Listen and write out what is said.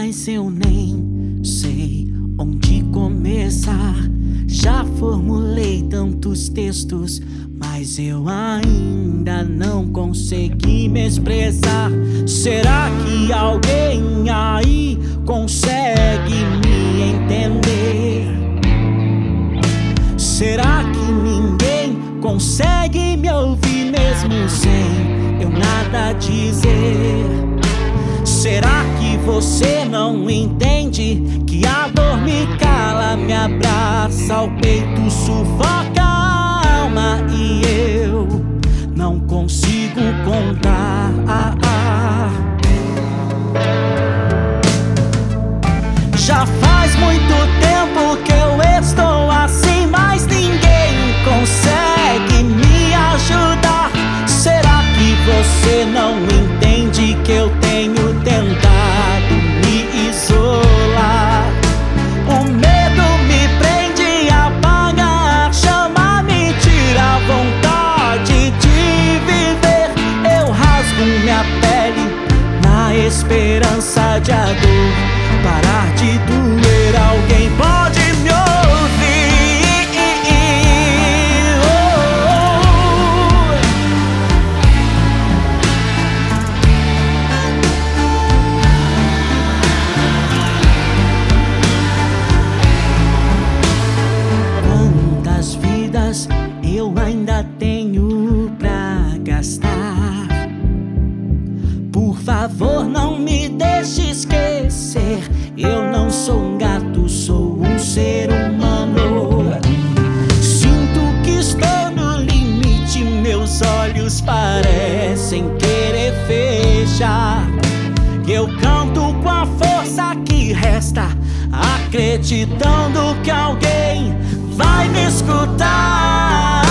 mas eu nem sei onde começar. Já formulei tantos textos, mas eu ainda não consegui me expressar. Será que alguém aí consegue me entender? Será que ninguém consegue me ouvir mesmo sem eu nada dizer? Será que você não entende que a dor me cala, me abraça ao peito, sufoca a alma e eu não consigo contar? Já faz muito tempo que eu estou assim, mas ninguém consegue me ajudar. Será que você não entende que eu tenho tentado me isolar? O medo me prende, apaga a chama, me tira a vontade de viver. Eu rasgo minha pele na esperança de a dor parar de doer. Alguém pode me ouvir? Quantas vidas eu ainda tenho pra gastar? Por favor, não me deixe esquecer. Eu não sou um gato, sou um ser humano. Sinto que estou no limite, meus olhos parecem querer fechar. Eu canto com a força que resta, acreditando que alguém vai me escutar.